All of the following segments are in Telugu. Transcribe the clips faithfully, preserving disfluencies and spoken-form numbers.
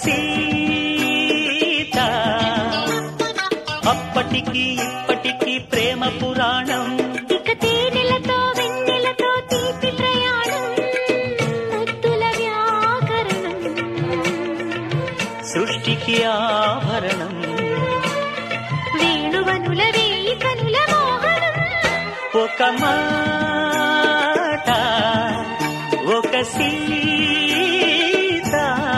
సీత. అప్పటికి ఇప్పటికి ప్రేమ పురాణం, ఇక తేనెలతో వెన్నెలతో తీపి ప్రయాణం, ముద్దుల వ్యాకరణం సృష్టికి ఆభరణం, వేణువనుల వేయి కనుల మోహనం. ఒక మాట ఒక సీత.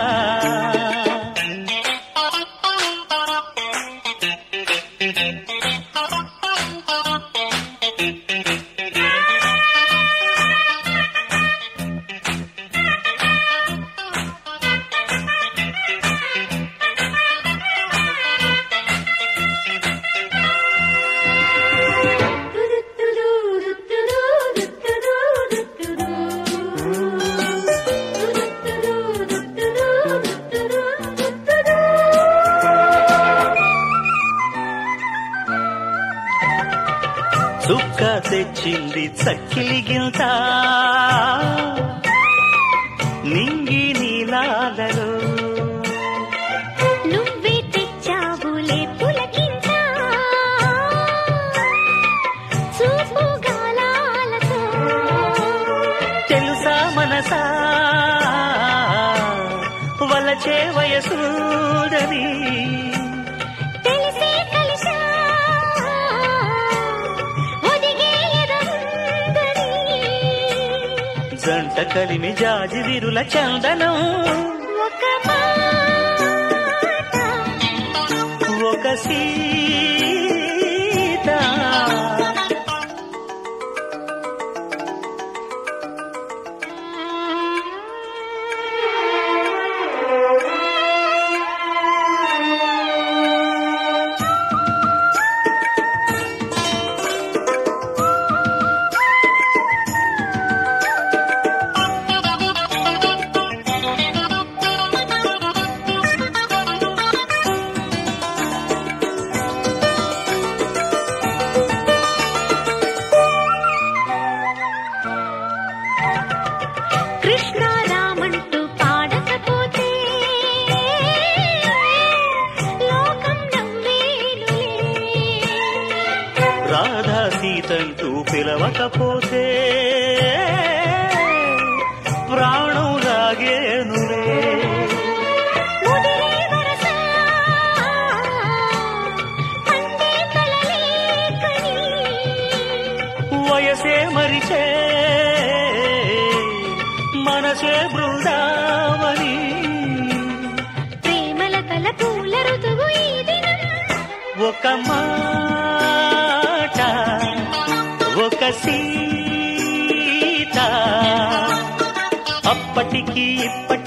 దుఃఖ తెచ్చింది చక్కిలి గింత, నింగి నీలాలలో నువ్వే తెచ్చావులే పులకింత, చూపు గాలాలతో తెలుసా మనసా వలచే వయసూడని. తెలిసే కలిసా ఒదిగే ఎదముందని. జంట కలిమి జాజి విరుల చందనం, ఒక మాట ఒక సీత. కృష్ణ రామంటూ పాడకపోతే లోకం నవ్వేనులే. రాధా సీతంటూ పిలవకపోతే ప్రాణం లాగేనులే. ముదిరే వరస పండే కలలేకని. వయసే మరిచే మనసే బృందావని. ప్రేమల కల పూల ఋతువు ఈ దినం. ఒక మాట ఒక సీత. అప్పటికి ఇప్పటికి